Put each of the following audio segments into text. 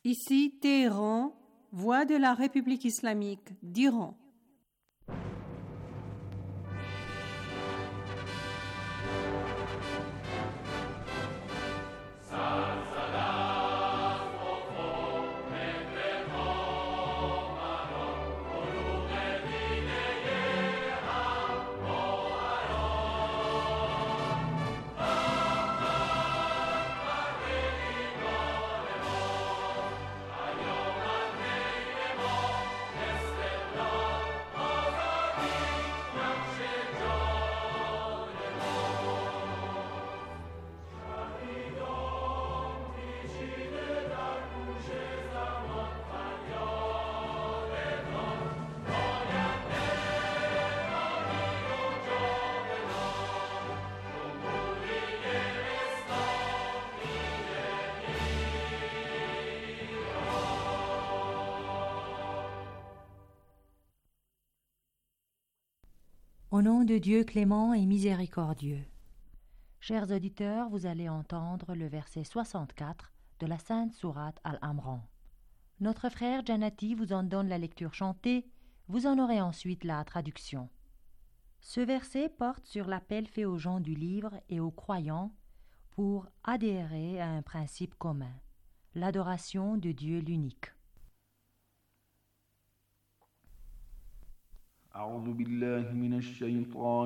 Ici Téhéran, voix de la République islamique d'Iran. Au nom de Dieu clément et miséricordieux. Chers auditeurs, vous allez entendre le verset 64 de la Sainte Sourate Al-Amran. Notre frère Janati vous en donne la lecture chantée, vous en aurez ensuite la traduction. Ce verset porte sur l'appel fait aux gens du livre et aux croyants pour adhérer à un principe commun, l'adoration de Dieu l'unique. أعوذ بالله من الشيطان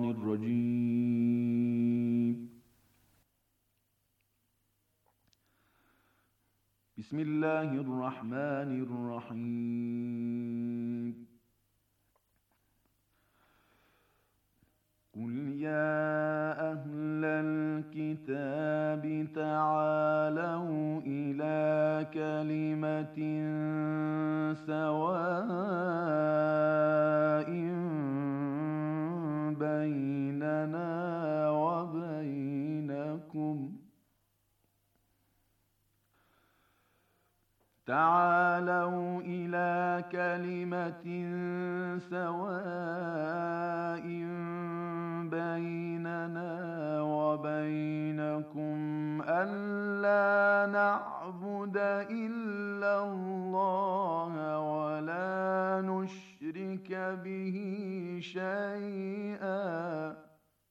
الرجيم بسم الله الرحمن الرحيم قل يا أهل الكتاب تعالوا إلى كلمة سواء بيننا وبينكم تعالوا إلى كلمة سواء بيننا وبينكم ألا نعبد إلا الله ولا نشرك به شيئا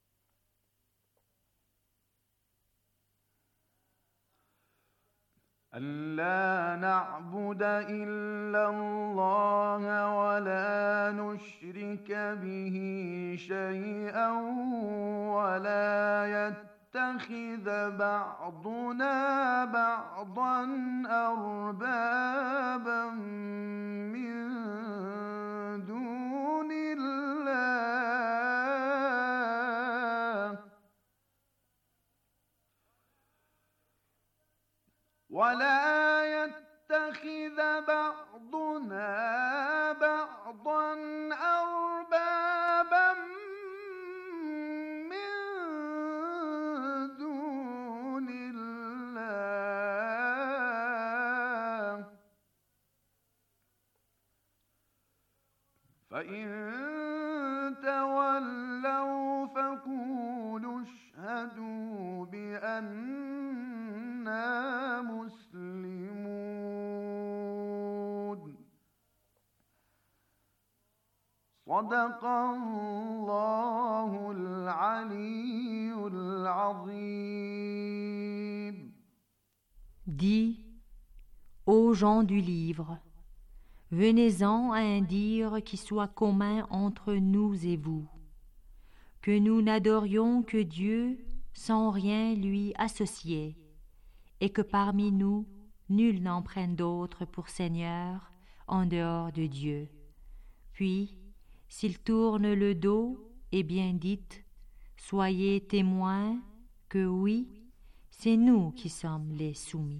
ألا نعبد إلا الله ولا نشرك به شيئا ولا يتخذ بعضنا بعضا أربابا من دون الله ولا يتخذ بعضنا بعضا أربابا من دون الله فإن تولوا فقولوا اشهدوا بأننا مسلمون صدق الله العلي العظيم. Dis, ô gens du livre, venez-en à un dire qui soit commun entre nous et vous, que nous n'adorions que Dieu sans rien lui associer, et que parmi nous, nul n'en prenne d'autre pour Seigneur en dehors de Dieu. Puis, s'il tourne le dos, eh bien dites, soyez témoins que oui, c'est nous qui sommes les soumis.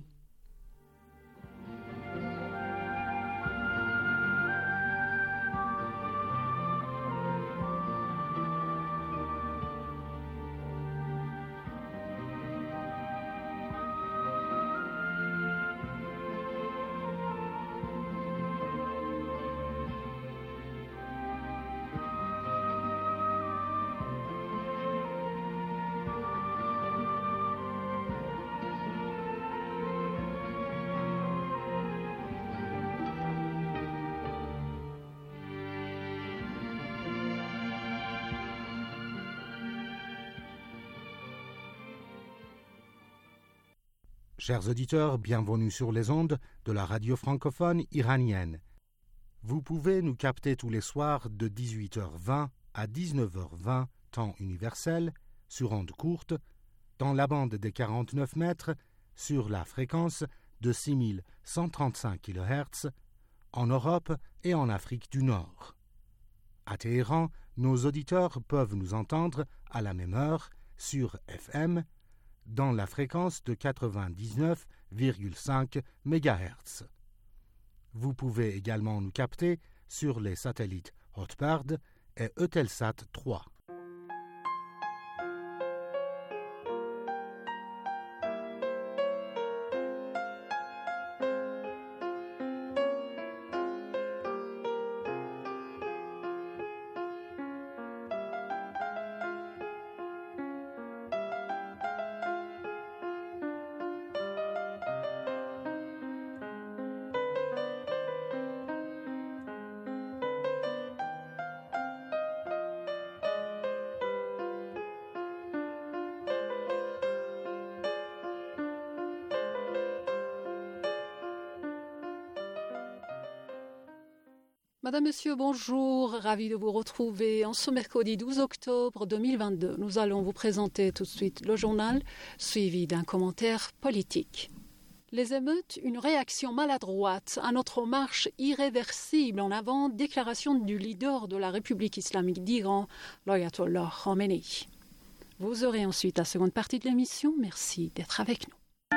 chers auditeurs, bienvenue sur les ondes de la radio francophone iranienne. Vous pouvez nous capter tous les soirs de 18h20 à 19h20, temps universel, sur ondes courtes, dans la bande des 49 mètres, sur la fréquence de 6135 kHz, en Europe et en Afrique du Nord. À Téhéran, nos auditeurs peuvent nous entendre à la même heure sur FM, dans la fréquence de 99,5 MHz. Vous pouvez également nous capter sur les satellites Hotbird et Eutelsat 3. Madame, Monsieur, bonjour, ravi de vous retrouver en ce mercredi 12 octobre 2022. Nous allons vous présenter tout de suite le journal, suivi d'un commentaire politique. Les émeutes, une réaction maladroite à notre marche irréversible en avant, déclaration du leader de la République islamique d'Iran, l'Ayatollah Khamenei. Vous aurez ensuite la seconde partie de l'émission. Merci d'être avec nous.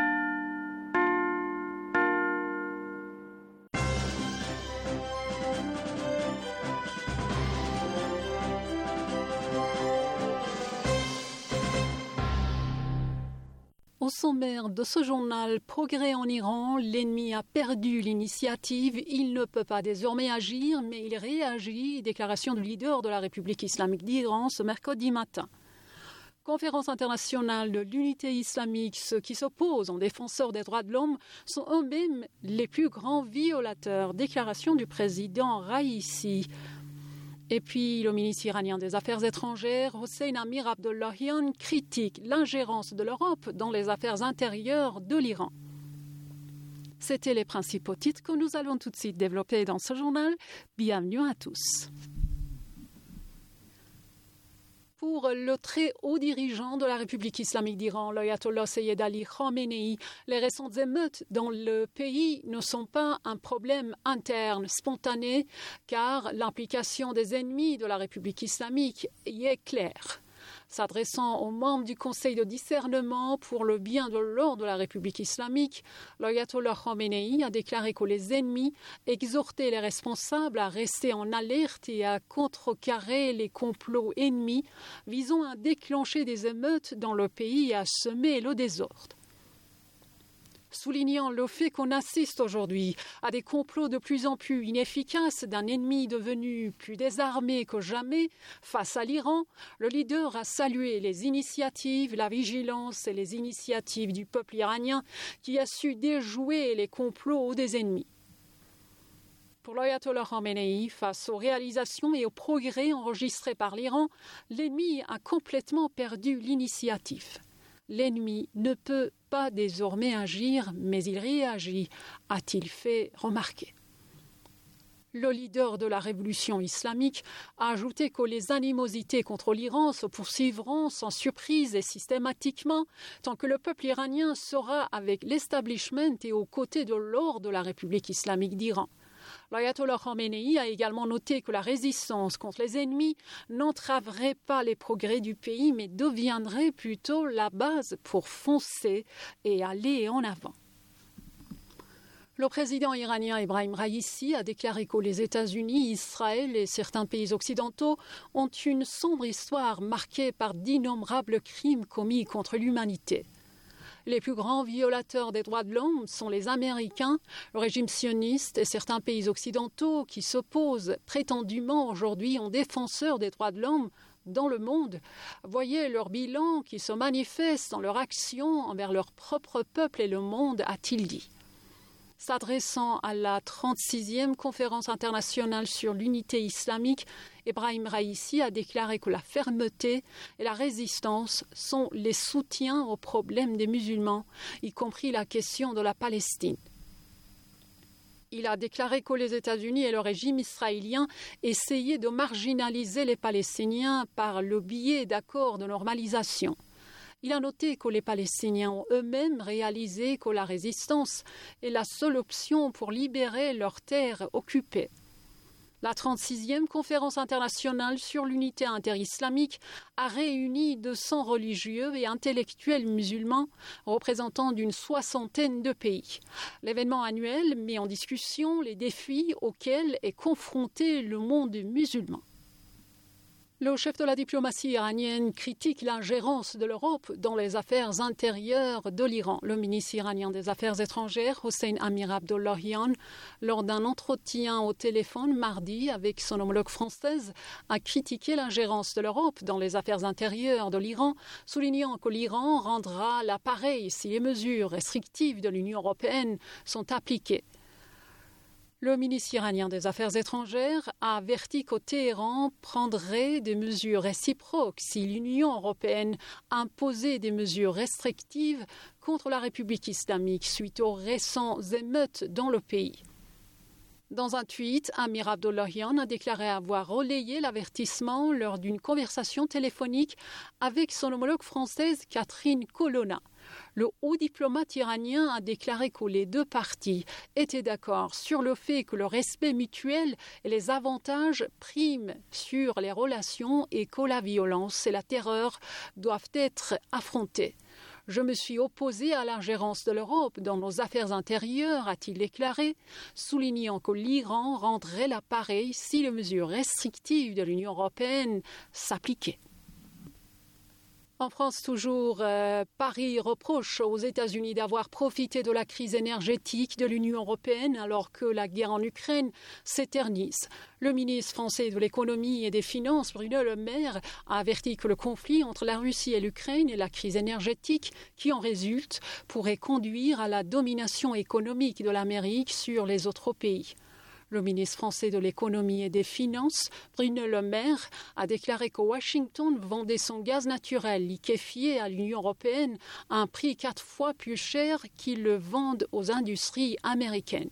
Au sommaire de ce journal, progrès en Iran, l'ennemi a perdu l'initiative, il ne peut pas désormais agir, mais il réagit, déclaration du leader de la République islamique d'Iran ce mercredi matin. Conférence internationale de l'unité islamique, ceux qui s'opposent en défenseurs des droits de l'homme sont eux-mêmes les plus grands violateurs, déclaration du président Raïssi. Et puis, le ministre iranien des Affaires étrangères, Hossein Amir Abdollahian, critique l'ingérence de l'Europe dans les affaires intérieures de l'Iran. C'étaient les principaux titres que nous allons tout de suite développer dans ce journal. Bienvenue à tous. Pour le très haut dirigeant de la République islamique d'Iran, l'Ayatollah Sayyed Ali Khamenei, les récentes émeutes dans le pays ne sont pas un problème interne, spontané, car l'implication des ennemis de la République islamique y est claire. S'adressant aux membres du Conseil de discernement pour le bien de l'ordre de la République islamique, l'Ayatollah Khamenei a déclaré que les ennemis exhortaient les responsables à rester en alerte et à contrecarrer les complots ennemis visant à déclencher des émeutes dans le pays et à semer le désordre. Soulignant le fait qu'on assiste aujourd'hui à des complots de plus en plus inefficaces d'un ennemi devenu plus désarmé que jamais face à l'Iran, le leader a salué les initiatives, la vigilance et les initiatives du peuple iranien qui a su déjouer les complots des ennemis. Pour l'Ayatollah Khamenei, face aux réalisations et aux progrès enregistrés par l'Iran, l'ennemi a complètement perdu l'initiative. L'ennemi ne peut pas désormais agir, mais il réagit, a-t-il fait remarquer. Le leader de la révolution islamique a ajouté que les animosités contre l'Iran se poursuivront sans surprise et systématiquement tant que le peuple iranien sera avec l'establishment et aux côtés de l'ordre de la République islamique d'Iran. L'Ayatollah Khamenei a également noté que la résistance contre les ennemis n'entraverait pas les progrès du pays, mais deviendrait plutôt la base pour foncer et aller en avant. Le président iranien Ebrahim Raïssi a déclaré que les États-Unis, Israël et certains pays occidentaux ont une sombre histoire marquée par d'innombrables crimes commis contre l'humanité. Les plus grands violateurs des droits de l'homme sont les Américains, le régime sioniste et certains pays occidentaux qui s'opposent prétendument aujourd'hui en défenseurs des droits de l'homme dans le monde. Voyez leur bilan qui se manifeste dans leur action envers leur propre peuple et le monde, a-t-il dit. S'adressant à la 36e conférence internationale sur l'unité islamique, Ebrahim Raïssi a déclaré que la fermeté et la résistance sont les soutiens aux problèmes des musulmans, y compris la question de la Palestine. Il a déclaré que les États-Unis et le régime israélien essayaient de marginaliser les Palestiniens par le biais d'accords de normalisation. Il a noté que les Palestiniens ont eux-mêmes réalisé que la résistance est la seule option pour libérer leurs terres occupées. La 36e conférence internationale sur l'unité interislamique a réuni 200 religieux et intellectuels musulmans représentant d'une 60aine de pays. L'événement annuel met en discussion les défis auxquels est confronté le monde musulman. Le chef de la diplomatie iranienne critique l'ingérence de l'Europe dans les affaires intérieures de l'Iran. Le ministre iranien des Affaires étrangères, Hossein Amir-Abdollahian, lors d'un entretien au téléphone mardi avec son homologue française, a critiqué l'ingérence de l'Europe dans les affaires intérieures de l'Iran, soulignant que l'Iran rendra l'appareil si les mesures restrictives de l'Union européenne sont appliquées. Le ministre iranien des Affaires étrangères a averti que Téhéran prendrait des mesures réciproques si l'Union européenne imposait des mesures restrictives contre la République islamique suite aux récents émeutes dans le pays. Dans un tweet, Amir Abdollahian a déclaré avoir relayé l'avertissement lors d'une conversation téléphonique avec son homologue française Catherine Colonna. Le haut diplomate iranien a déclaré que les deux parties étaient d'accord sur le fait que le respect mutuel et les avantages priment sur les relations et que la violence et la terreur doivent être affrontées. Je me suis opposé à l'ingérence de l'Europe dans nos affaires intérieures, a-t-il déclaré, soulignant que l'Iran rendrait l'appareil si les mesures restrictives de l'Union européenne s'appliquaient. En France, toujours, Paris reproche aux États-Unis d'avoir profité de la crise énergétique de l'Union européenne alors que la guerre en Ukraine s'éternise. Le ministre français de l'économie et des finances, Bruno Le Maire, a averti que le conflit entre la Russie et l'Ukraine et la crise énergétique qui en résulte pourrait conduire à la domination économique de l'Amérique sur les autres pays. Le ministre français de l'économie et des finances, Bruno Le Maire, a déclaré que Washington vendait son gaz naturel liquéfié à l'Union européenne à un prix 4 fois plus cher qu'il le vend aux industries américaines.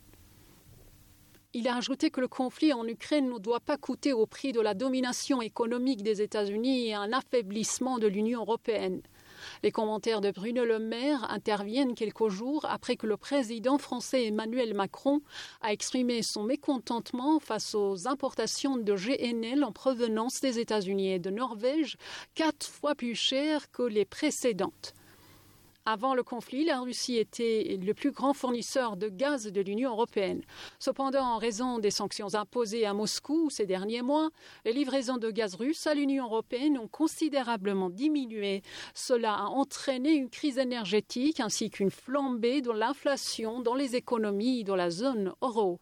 Il a ajouté que le conflit en Ukraine ne doit pas coûter au prix de la domination économique des États-Unis et un affaiblissement de l'Union européenne. Les commentaires de Bruno Le Maire interviennent quelques jours après que le président français Emmanuel Macron a exprimé son mécontentement face aux importations de GNL en provenance des États-Unis et de Norvège, 4 fois plus chères que les précédentes. Avant le conflit, la Russie était le plus grand fournisseur de gaz de l'Union européenne. Cependant, en raison des sanctions imposées à Moscou ces derniers mois, les livraisons de gaz russe à l'Union européenne ont considérablement diminué. Cela a entraîné une crise énergétique ainsi qu'une flambée de l'inflation dans les économies de la zone euro.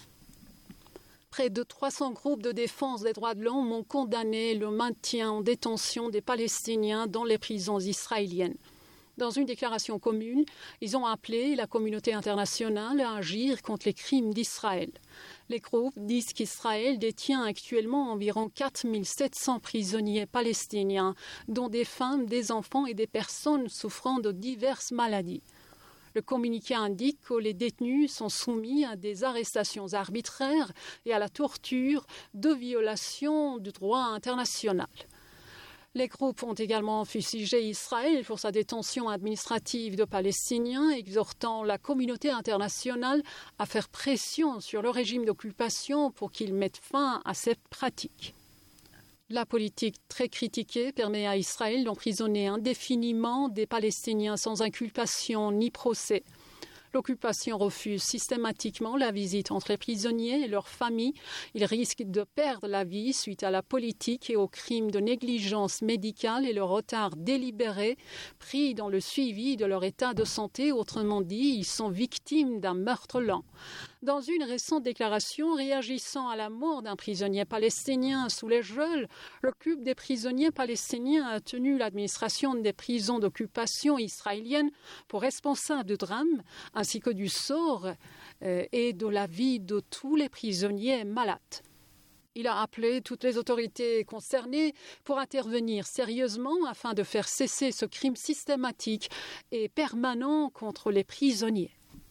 Près de 300 groupes de défense des droits de l'homme ont condamné le maintien en détention des Palestiniens dans les prisons israéliennes. Dans une déclaration commune, ils ont appelé la communauté internationale à agir contre les crimes d'Israël. Les groupes disent qu'Israël détient actuellement environ 4700 prisonniers palestiniens, dont des femmes, des enfants et des personnes souffrant de diverses maladies. Le communiqué indique que les détenus sont soumis à des arrestations arbitraires et à la torture de violation du droit international. Les groupes ont également fustigé Israël pour sa détention administrative de Palestiniens, exhortant la communauté internationale à faire pression sur le régime d'occupation pour qu'il mette fin à cette pratique. La politique très critiquée permet à Israël d'emprisonner indéfiniment des Palestiniens sans inculpation ni procès. L'occupation refuse systématiquement la visite entre les prisonniers et leurs familles. Ils risquent de perdre la vie suite à la politique et aux crimes de négligence médicale et le retard délibéré pris dans le suivi de leur état de santé. Autrement dit, ils sont victimes d'un meurtre lent. Dans une récente déclaration réagissant à la mort d'un prisonnier palestinien sous les geôles, le Club des prisonniers palestiniens a tenu l'administration des prisons d'occupation israéliennes pour responsable du drame, ainsi que du sort et de la vie de tous les prisonniers malades. Il a appelé toutes les autorités concernées pour intervenir sérieusement afin de faire cesser ce crime systématique et permanent contre les prisonniers.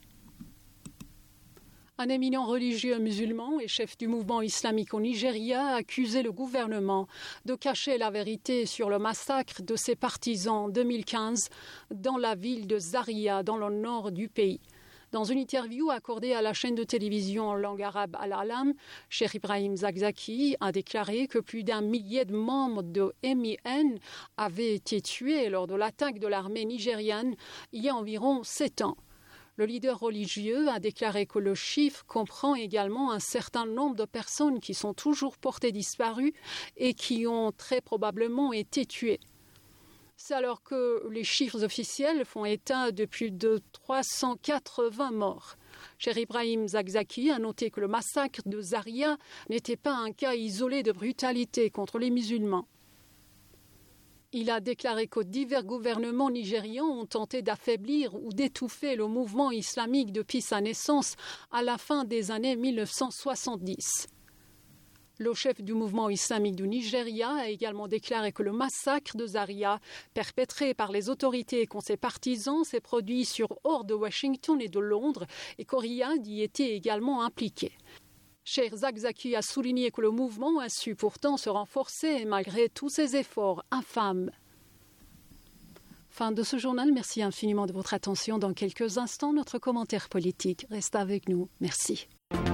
Un éminent religieux musulman et chef du mouvement islamique au Nigeria a accusé le gouvernement de cacher la vérité sur le massacre de ses partisans en 2015 dans la ville de Zaria, dans le nord du pays. Dans une interview accordée à la chaîne de télévision en langue arabe Al-Alam, Cheikh Ibrahim Zakzaki a déclaré que plus d'1 millier de membres de MIN avaient été tués lors de l'attaque de l'armée nigériane il y a environ 7 ans. Le leader religieux a déclaré que le chiffre comprend également un certain nombre de personnes qui sont toujours portées disparues et qui ont très probablement été tuées. C'est alors que les chiffres officiels font état de plus de 380 morts. Cheikh Ibrahim Zakzaki a noté que le massacre de Zaria n'était pas un cas isolé de brutalité contre les musulmans. Il a déclaré que divers gouvernements nigérians ont tenté d'affaiblir ou d'étouffer le mouvement islamique depuis sa naissance à la fin des années 1970. Le chef du mouvement islamique du Nigeria a également déclaré que le massacre de Zaria, perpétré par les autorités contre ses partisans, s'est produit sur hors de Washington et de Londres et que Riyad y était également impliqué. Cheikh Zakzaki a souligné que le mouvement a su pourtant se renforcer malgré tous ses efforts infâmes. Fin de ce journal, merci infiniment de votre attention. Dans quelques instants, notre commentaire politique reste avec nous. Merci.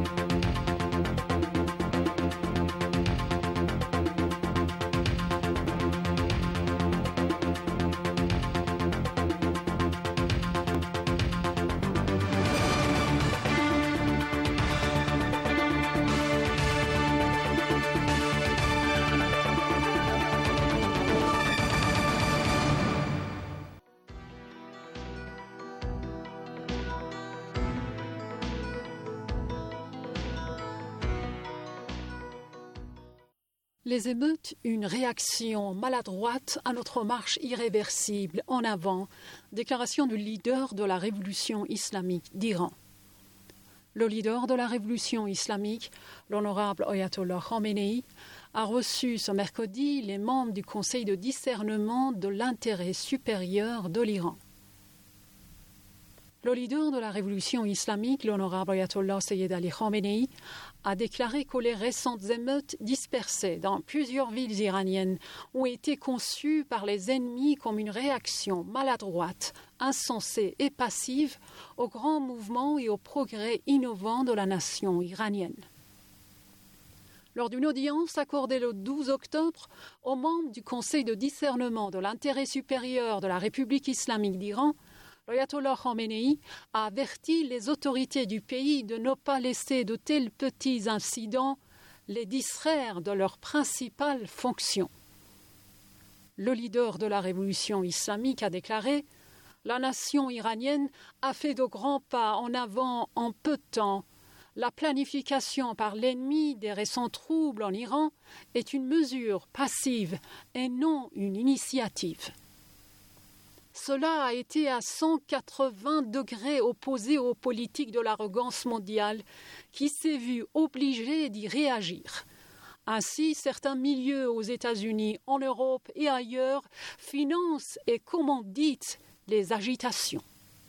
Les émeutes, une réaction maladroite à notre marche irréversible en avant, déclaration du leader de la révolution islamique d'Iran. Le leader de la révolution islamique, l'honorable Ayatollah Khamenei, a reçu ce mercredi les membres du Conseil de discernement de l'intérêt supérieur de l'Iran. Le leader de la révolution islamique, l'honorable Ayatollah Sayyid Ali Khamenei, a déclaré que les récentes émeutes dispersées dans plusieurs villes iraniennes ont été conçues par les ennemis comme une réaction maladroite, insensée et passive au grand mouvement et au progrès innovant de la nation iranienne. Lors d'une audience accordée le 12 octobre aux membres du Conseil de discernement de l'intérêt supérieur de la République islamique d'Iran, l'Ayatollah Khamenei a averti les autorités du pays de ne pas laisser de tels petits incidents les distraire de leur principale fonction. Le leader de la révolution islamique a déclaré « La nation iranienne a fait de grands pas en avant en peu de temps. La planification par l'ennemi des récents troubles en Iran est une mesure passive et non une initiative. » Cela a été à 180 degrés opposé aux politiques de l'arrogance mondiale qui s'est vue obligée d'y réagir. Ainsi, certains milieux aux États-Unis, en Europe et ailleurs financent et commanditent les agitations.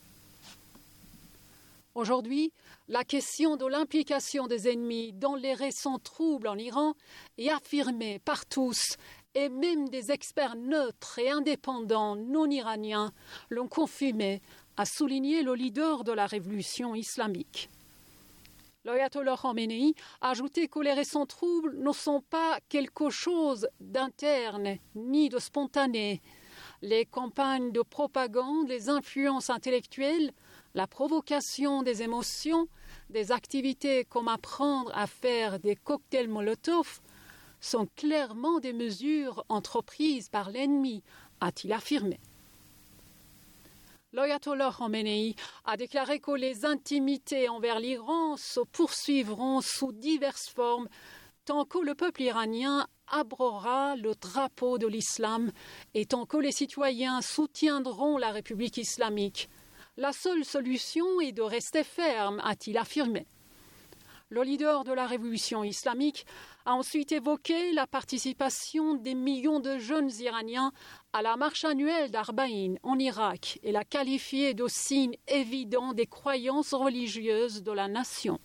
Aujourd'hui, la question de l'implication des ennemis dans les récents troubles en Iran est affirmée par tous et même des experts neutres et indépendants non iraniens l'ont confirmé, a souligné le leader de la révolution islamique. L'Ayatollah Khamenei a ajouté que les récents troubles ne sont pas quelque chose d'interne ni de spontané. Les campagnes de propagande, les influences intellectuelles, la provocation des émotions, des activités comme apprendre à faire des cocktails Molotov sont clairement des mesures entreprises par l'ennemi, a-t-il affirmé. l'ayatollah Khamenei a déclaré que les intimités envers l'Iran se poursuivront sous diverses formes tant que le peuple iranien abrogera le drapeau de l'islam et tant que les citoyens soutiendront la République islamique. La seule solution est de rester ferme, a-t-il affirmé. Le leader de la révolution islamique a ensuite évoqué la participation des millions de jeunes Iraniens à la marche annuelle d'Arbaïn en Irak et l'a qualifié de signe évident des croyances religieuses de la nation.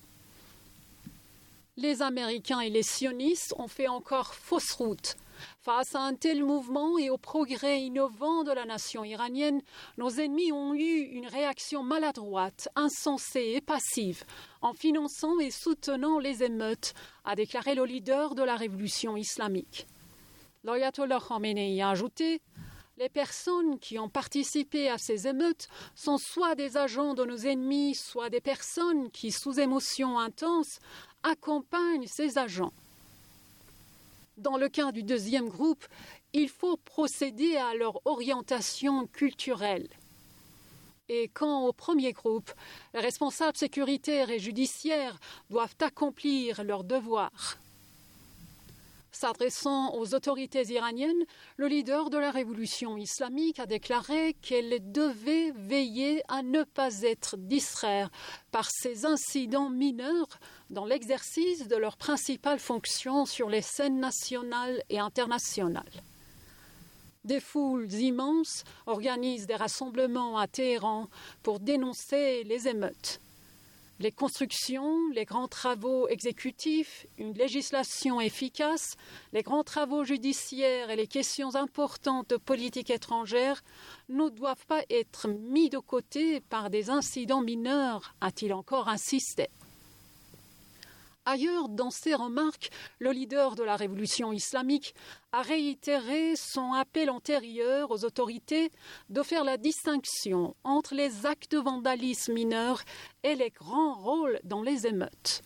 Les Américains et les sionistes ont fait encore fausse route. Face à un tel mouvement et au progrès innovant de la nation iranienne, nos ennemis ont eu une réaction maladroite, insensée et passive, en finançant et soutenant les émeutes, a déclaré le leader de la révolution islamique. L'ayatollah Khamenei a ajouté « Les personnes qui ont participé à ces émeutes sont soit des agents de nos ennemis, soit des personnes qui, sous émotion intense, accompagnent ces agents. » Dans le cas du deuxième groupe, il faut procéder à leur orientation culturelle. Et quant au premier groupe, les responsables sécuritaires et judiciaires doivent accomplir leurs devoirs. S'adressant aux autorités iraniennes, le leader de la révolution islamique a déclaré qu'elle devait veiller à ne pas être distraite par ces incidents mineurs dans l'exercice de leurs principales fonctions sur les scènes nationales et internationales. Des foules immenses organisent des rassemblements à Téhéran pour dénoncer les émeutes. Les constructions, les grands travaux exécutifs, une législation efficace, les grands travaux judiciaires et les questions importantes de politique étrangère ne doivent pas être mis de côté par des incidents mineurs, a-t-il encore insisté. Ailleurs, dans ses remarques, le leader de la révolution islamique a réitéré son appel antérieur aux autorités de faire la distinction entre les actes de vandalisme mineurs et les grands rôles dans les émeutes.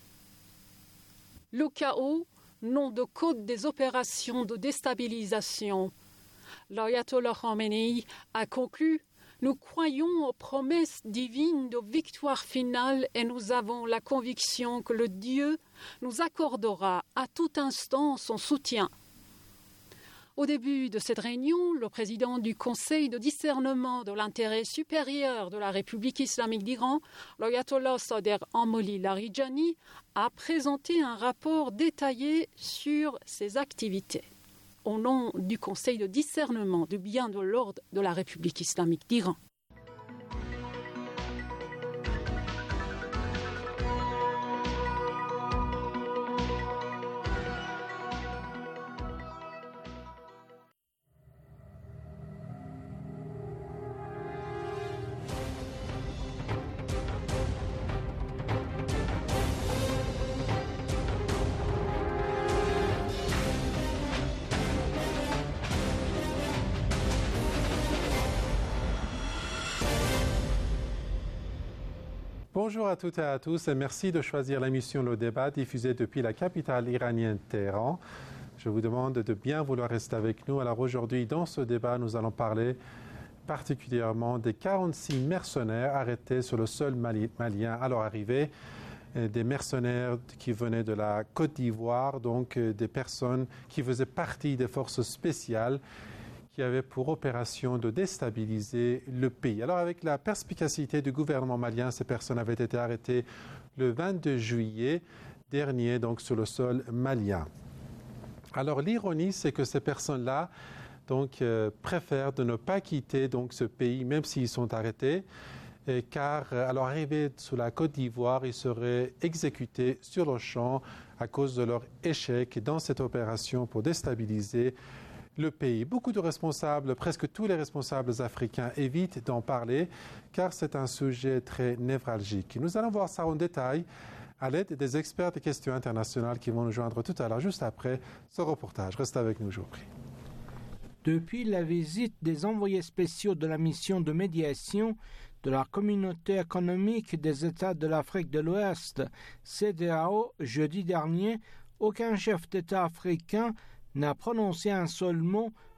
Le chaos, nom de code des opérations de déstabilisation. L'ayatollah Khamenei a conclu « Nous croyons aux promesses divines de victoire finale et nous avons la conviction que le Dieu nous accordera à tout instant son soutien. » Au début de cette réunion, le président du Conseil de discernement de l'intérêt supérieur de la République islamique d'Iran, l'ayatollah Sader Amoli Larijani, a présenté un rapport détaillé sur ses activités. Au nom du Conseil de discernement du bien de l'ordre de la République islamique d'Iran. Bonjour à toutes et à tous et merci de choisir l'émission Le Débat diffusée depuis la capitale iranienne Téhéran. Je vous demande de bien vouloir rester avec nous. Alors aujourd'hui, dans ce débat, nous allons parler particulièrement des 46 mercenaires arrêtés sur le sol malien à leur arrivée. Des mercenaires qui venaient de la Côte d'Ivoire, donc des personnes qui faisaient partie des forces spéciales qui avait pour opération de déstabiliser le pays. Alors avec la perspicacité du gouvernement malien, ces personnes avaient été arrêtées le 22 juillet dernier, donc sur le sol malien. Alors l'ironie, c'est que ces personnes-là préfèrent de ne pas quitter donc, ce pays, même s'ils sont arrêtés, car à leur arrivée sur la Côte d'Ivoire, ils seraient exécutés sur le champ à cause de leur échec dans cette opération pour déstabiliser le pays. Beaucoup de responsables, presque tous les responsables africains évitent d'en parler car c'est un sujet très névralgique. Nous allons voir ça en détail à l'aide des experts des questions internationales qui vont nous joindre tout à l'heure, juste après ce reportage. Restez avec nous, je vous prie. Depuis la visite des envoyés spéciaux de la mission de médiation de la Communauté économique des États de l'Afrique de l'Ouest, CEDEAO, jeudi dernier, aucun chef d'État africain n'a prononcé un seul mot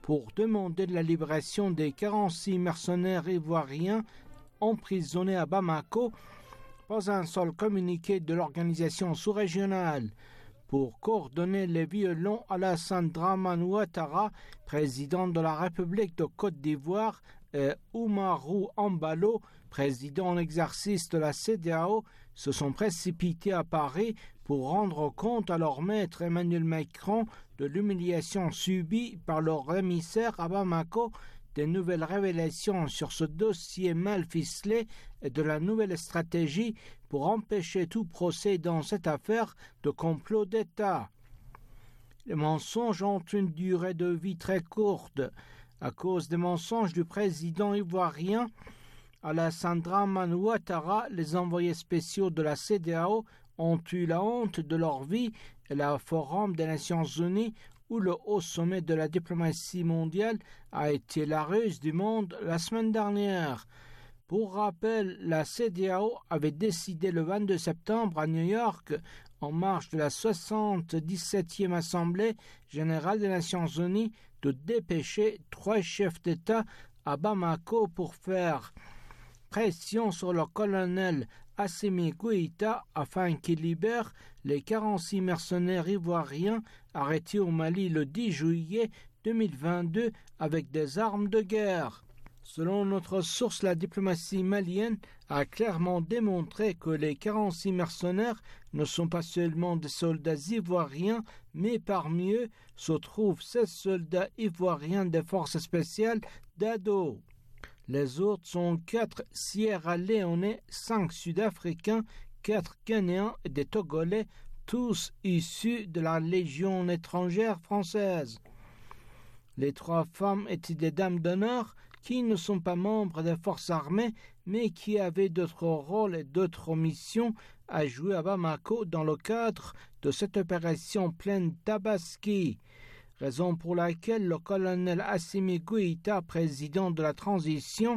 pour demander la libération des 46 mercenaires ivoiriens emprisonnés à Bamako. Pas un seul communiqué de l'organisation sous-régionale. Pour coordonner les violons, Alassane Dramane Ouattara, président de la République de Côte d'Ivoire, et Oumarou Embalo, président en exercice de la CEDEAO, se sont précipités à Paris pour rendre compte à leur maître Emmanuel Macron de l'humiliation subie par leur émissaire à Bamako, des nouvelles révélations sur ce dossier mal ficelé et de la nouvelle stratégie pour empêcher tout procès dans cette affaire de complot d'État. Les mensonges ont une durée de vie très courte. À cause des mensonges du président ivoirien Alassane Dramane Ouattara, les envoyés spéciaux de la CEDEAO ont eu la honte de leur vie et le Forum des Nations Unies, où le haut sommet de la diplomatie mondiale a été la ruse du monde la semaine dernière. Pour rappel, la CEDEAO avait décidé le 22 septembre à New York, en marge de la 77e Assemblée générale des Nations Unies, de dépêcher 3 chefs d'État à Bamako pour faire pression sur le colonel Assimi Goïta afin qu'il libère les 46 mercenaires ivoiriens arrêtés au Mali le 10 juillet 2022 avec des armes de guerre. Selon notre source, la diplomatie malienne a clairement démontré que les 46 mercenaires ne sont pas seulement des soldats ivoiriens, mais parmi eux se trouvent 16 soldats ivoiriens des forces spéciales d'Ado. Les autres sont 4 Sierra-Léonais, 5 Sud-Africains, 4 Ghanéens et des Togolais, tous issus de la Légion étrangère française. Les 3 femmes étaient des dames d'honneur qui ne sont pas membres des forces armées, mais qui avaient d'autres rôles et d'autres missions à jouer à Bamako dans le cadre de cette opération pleine Tabaski. Raison pour laquelle le colonel Assimi Goïta, président de la transition,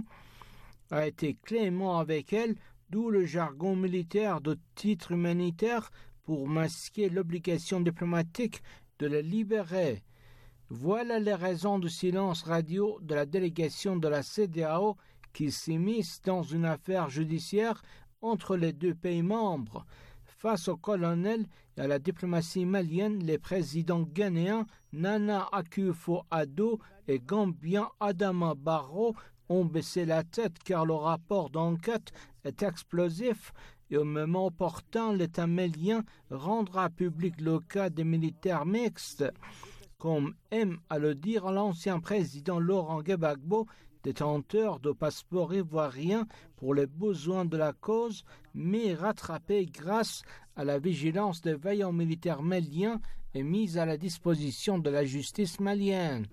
a été clément avec elle, d'où le jargon militaire de titre humanitaire pour masquer l'obligation diplomatique de la libérer. Voilà les raisons du silence radio de la délégation de la CEDEAO qui s'immisce dans une affaire judiciaire entre les 2 pays membres. Face au colonel et à la diplomatie malienne, les présidents ghanéens Nana Akufo-Addo et gambien Adama Barrow ont baissé la tête car le rapport d'enquête est explosif et au moment opportun, l'État malien rendra public le cas des militaires mixtes. Comme aime à le dire l'ancien président Laurent Gbagbo, détenteur de passeport ivoirien pour les besoins de la cause, mais rattrapé grâce à la vigilance des veillants militaires maliens et mis à la disposition de la justice malienne.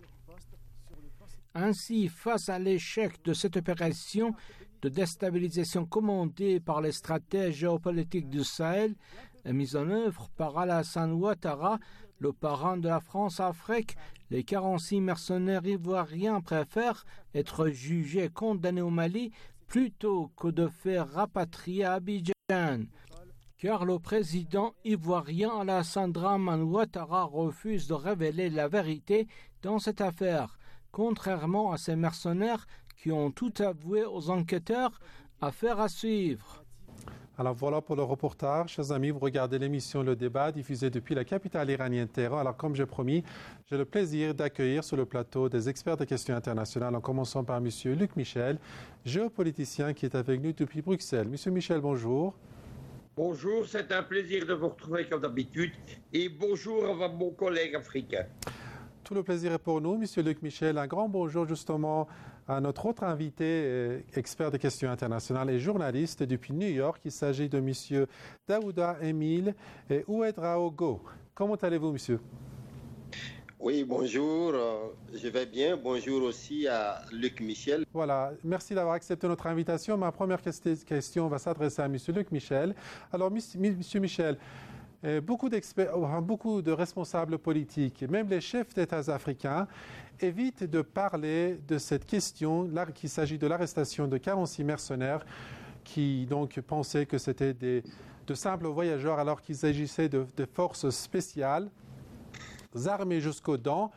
Ainsi, face à l'échec de cette opération de déstabilisation commandée par les stratèges géopolitiques du Sahel et mise en œuvre par Alassane Ouattara, le parrain de la France-Afrique, les 46 mercenaires ivoiriens préfèrent être jugés et condamnés au Mali plutôt que de faire rapatrier à Abidjan. Car le président ivoirien Alassane Dramane Ouattara refuse de révéler la vérité dans cette affaire, contrairement à ces mercenaires qui ont tout avoué aux enquêteurs. Affaire à suivre. Alors voilà pour le reportage. Chers amis, vous regardez l'émission Le Débat diffusée depuis la capitale iranienne Téhéran. Alors comme j'ai promis, j'ai le plaisir d'accueillir sur le plateau des experts de questions internationales, en commençant par M. Luc Michel, géopoliticien qui est avec nous depuis Bruxelles. Monsieur Michel, bonjour. Bonjour, c'est un plaisir de vous retrouver comme d'habitude et bonjour à mon collègue africain. Tout le plaisir est pour nous, Monsieur Luc Michel. Un grand bonjour justement à notre autre invité, expert de questions internationales et journaliste depuis New York. Il s'agit de Monsieur Daouda Emile et Ouedraogo Go. Comment allez-vous, monsieur? Oui, bonjour, je vais bien. Bonjour aussi à Luc Michel. Voilà, merci d'avoir accepté notre invitation. Ma première question va s'adresser à Monsieur Luc Michel. Alors, Monsieur Michel, beaucoup de responsables politiques, même les chefs d'État africains, évitent de parler de cette question, là, qu'il s'agit de l'arrestation de 46 mercenaires qui donc pensaient que c'était de simples voyageurs alors qu'il s'agissait de forces spéciales, armées jusqu'aux dents.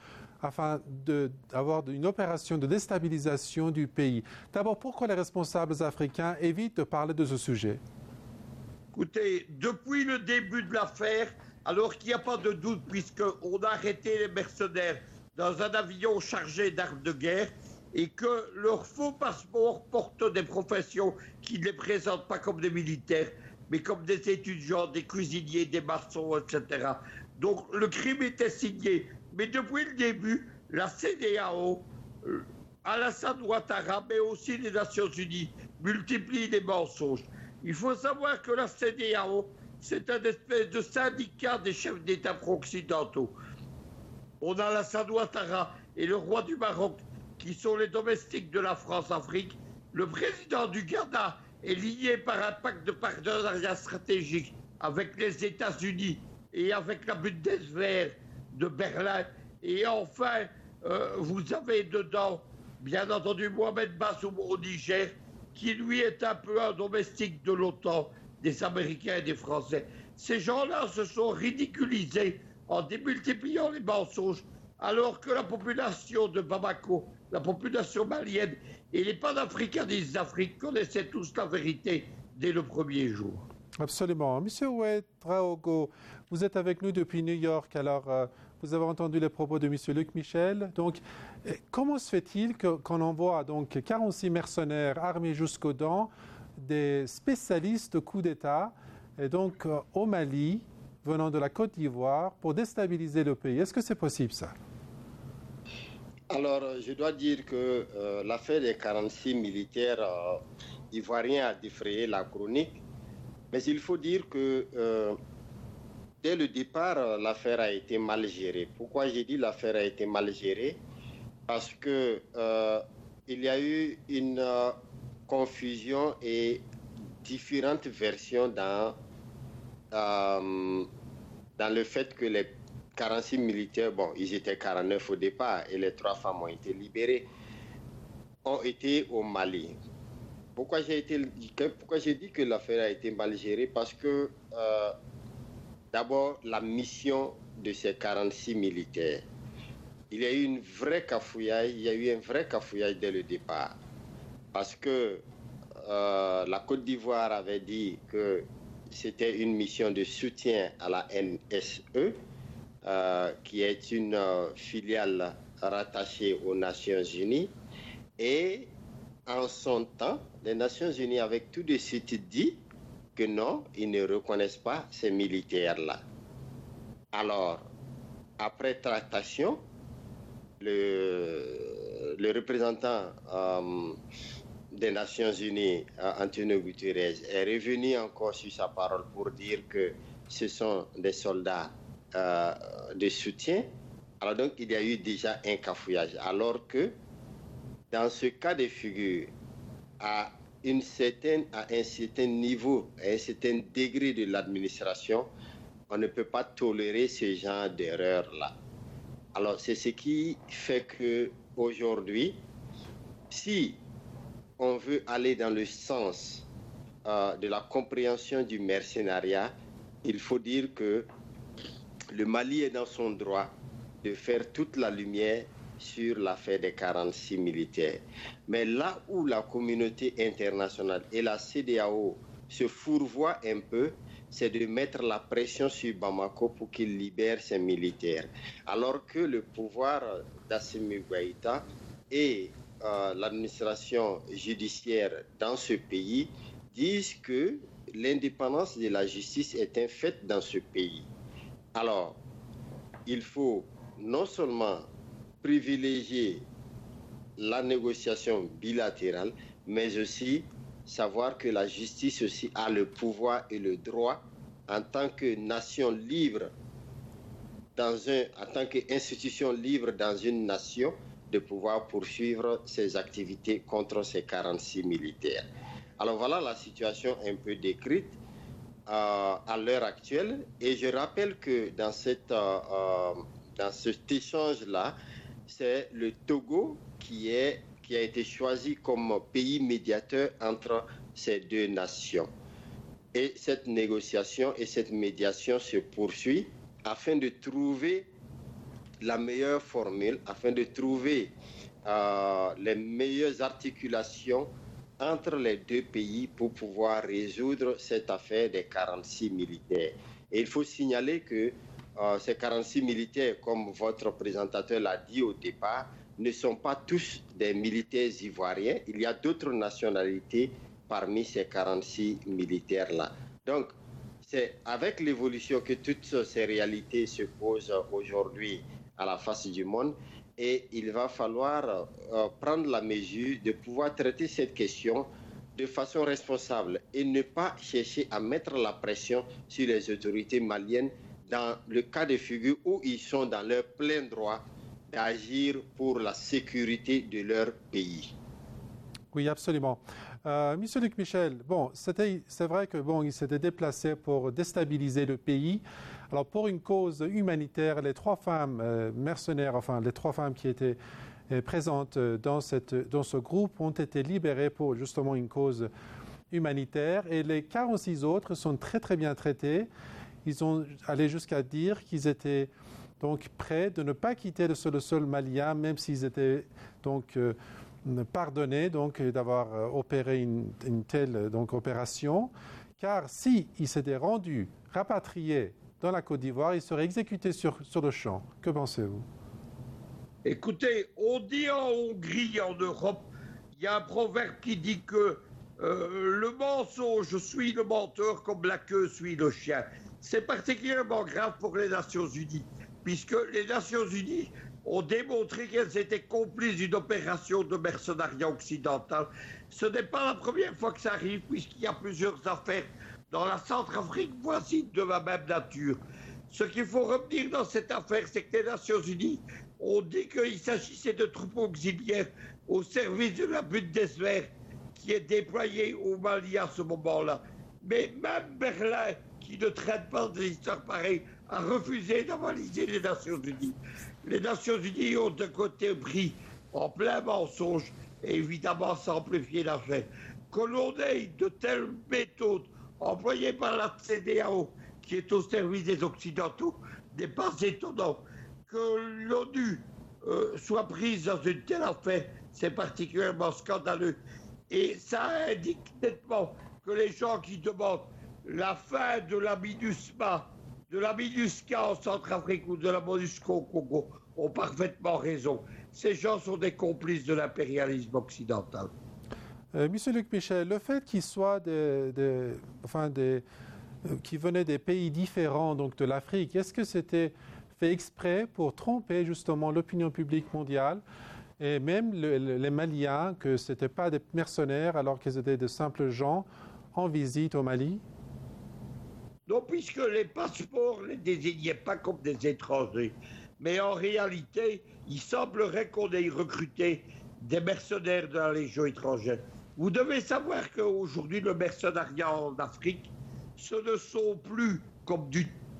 afin d'avoir une opération de déstabilisation du pays. D'abord, pourquoi les responsables africains évitent de parler de ce sujet? Écoutez, depuis le début de l'affaire, alors qu'il n'y a pas de doute, puisqu'on a arrêté les mercenaires dans un avion chargé d'armes de guerre et que leur faux passeport porte des professions qui ne les présentent pas comme des militaires, mais comme des étudiants, des cuisiniers, des maçons, etc. Donc le crime était signé. Mais depuis le début, la CEDEAO, Alassane Ouattara, mais aussi les Nations Unies, multiplient les mensonges. Il faut savoir que la CEDEAO, c'est un espèce de syndicat des chefs d'État occidentaux. On a Alassane Ouattara et le roi du Maroc, qui sont les domestiques de la France-Afrique. Le président du Ghana est lié par un pacte de partenariat stratégique avec les États-Unis et avec la Bundeswehr de Berlin. Et enfin, vous avez dedans, bien entendu, Mohamed Bazoum au Niger, qui lui est un peu un domestique de l'OTAN, des Américains et des Français. Ces gens-là se sont ridiculisés en démultipliant les mensonges, alors que la population de Bamako, la population malienne et les panafricanistes d'Afrique connaissaient tous la vérité dès le premier jour. Absolument. Monsieur Ouedraogo, vous êtes avec nous depuis New York. Alors, vous avez entendu les propos de Monsieur Luc Michel. Donc, comment se fait-il qu'on envoie donc 46 mercenaires armés jusqu'aux dents, des spécialistes de coup d'État, et donc au Mali, venant de la Côte d'Ivoire, pour déstabiliser le pays? Est-ce que c'est possible, ça? Alors, je dois dire que l'affaire des 46 militaires ivoiriens a défrayé la chronique. Mais il faut dire que dès le départ, l'affaire a été mal gérée. Pourquoi j'ai dit l'affaire a été mal gérée? Parce que il y a eu une confusion et différentes versions dans le fait que les 46 militaires, bon, ils étaient 49 au départ et les 3 femmes ont été libérées, ont été au Mali. Pourquoi j'ai dit que l'affaire a été mal gérée? Parce que d'abord, la mission de ces 46 militaires, il y a eu un vrai cafouillage dès le départ. Parce que la Côte d'Ivoire avait dit que c'était une mission de soutien à la NSE, qui est une filiale rattachée aux Nations Unies. Et en son temps, les Nations Unies avaient tout de suite dit que non, ils ne reconnaissent pas ces militaires-là. Alors, après tractation, le représentant des Nations Unies, Antonio Guterres, est revenu encore sur sa parole pour dire que ce sont des soldats de soutien. Alors donc, il y a eu déjà un cafouillage. Alors que, dans ce cas de figure, à un certain niveau, à un certain degré de l'administration, on ne peut pas tolérer ce genre d'erreur-là. Alors, c'est ce qui fait qu'aujourd'hui, si on veut aller dans le sens de la compréhension du mercenariat, il faut dire que le Mali est dans son droit de faire toute la lumière sur l'affaire des 46 militaires. Mais là où la communauté internationale et la CEDEAO se fourvoient un peu, c'est de mettre la pression sur Bamako pour qu'il libère ses militaires. Alors que le pouvoir d'Assimi Goïta et l'administration judiciaire dans ce pays disent que l'indépendance de la justice est un fait dans ce pays. Alors, il faut non seulement privilégier la négociation bilatérale, mais aussi savoir que la justice aussi a le pouvoir et le droit en tant que nation libre, en tant qu'institution libre dans une nation, de pouvoir poursuivre ses activités contre ces 46 militaires. Alors voilà la situation un peu décrite à l'heure actuelle. Et je rappelle que dans cet échange-là, c'est le Togo qui a été choisi comme pays médiateur entre ces deux nations. Et cette négociation et cette médiation se poursuit afin de trouver la meilleure formule afin de trouver les meilleures articulations entre les deux pays pour pouvoir résoudre cette affaire des 46 militaires. Et il faut signaler que ces 46 militaires, comme votre présentateur l'a dit au départ, ne sont pas tous des militaires ivoiriens. Il y a d'autres nationalités parmi ces 46 militaires-là. Donc, c'est avec l'évolution que toutes ces réalités se posent aujourd'hui à la face du monde. Et il va falloir prendre la mesure de pouvoir traiter cette question de façon responsable et ne pas chercher à mettre la pression sur les autorités maliennes dans le cas de figure où ils sont dans leur plein droit d'agir pour la sécurité de leur pays. Oui, absolument. Monsieur Luc Michel, bon, c'est vrai que bon, il s'était déplacé pour déstabiliser le pays. Alors, pour une cause humanitaire, les 3 femmes mercenaires, enfin, les 3 femmes qui étaient présentes dans ce groupe ont été libérées pour justement une cause humanitaire. Et les 46 autres sont très, très bien traités. Ils ont allé jusqu'à dire qu'ils étaient donc prêts de ne pas quitter le sol malien, même s'ils étaient donc pardonnés donc d'avoir opéré une telle donc opération, car s'ils s'étaient rendus rapatriés dans la Côte d'Ivoire, ils seraient exécutés sur le champ. Que pensez-vous? Écoutez, on dit en Hongrie, en Europe, il y a un proverbe qui dit que le mensonge suit le menteur comme la queue suit le chien. C'est particulièrement grave pour les Nations Unies, puisque les Nations Unies ont démontré qu'elles étaient complices d'une opération de mercenariat occidental. Ce n'est pas la première fois que ça arrive, puisqu'il y a plusieurs affaires dans la Centrafrique voisine de la même nature. Ce qu'il faut retenir dans cette affaire, c'est que les Nations Unies ont dit qu'il s'agissait de troupes auxiliaires au service de la Bundeswehr qui est déployée au Mali à ce moment-là. Mais même Berlin, qui ne traite pas des histoires pareilles, a refusé d'avaliser les Nations Unies. Les Nations Unies ont de côté pris en plein mensonge et évidemment s'amplifier l'affaire. Que l'on ait de telles méthodes employées par la CEDEAO, qui est au service des Occidentaux, n'est pas étonnant. Que l'ONU soit prise dans une telle affaire, c'est particulièrement scandaleux. Et ça indique nettement que les gens qui demandent la fin de la MINUSMA, de la MINUSCA en Centrafrique ou de la MONUSCO au Congo ont parfaitement raison. Ces gens sont des complices de l'impérialisme occidental. Monsieur Luc Michel, le fait qu'ils soient qui venaient des pays différents donc de l'Afrique, est-ce que c'était fait exprès pour tromper justement l'opinion publique mondiale et même les Maliens, que ce n'étaient pas des mercenaires alors qu'ils étaient de simples gens en visite au Mali? Non, puisque les passeports ne les désignaient pas comme des étrangers. Mais en réalité, il semblerait qu'on ait recruté des mercenaires de la Légion étrangère. Vous devez savoir qu'aujourd'hui, le mercenariat en Afrique, ce ne sont plus comme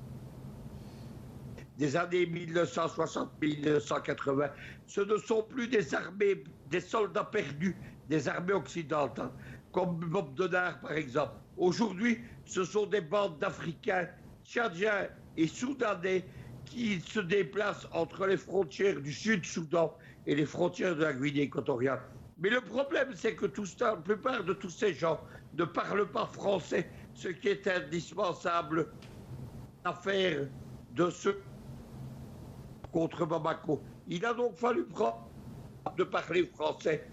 des années 1960-1980, ce ne sont plus des armées, des soldats perdus des armées occidentales, comme Bob Denard par exemple. Aujourd'hui, ce sont des bandes d'Africains, Tchadiens et Soudanais qui se déplacent entre les frontières du Sud-Soudan et les frontières de la Guinée équatoriale. Mais le problème, c'est que la plupart de tous ces gens ne parlent pas français, ce qui est indispensable à faire de ceux contre Bamako. Il a donc fallu prendre de parler français.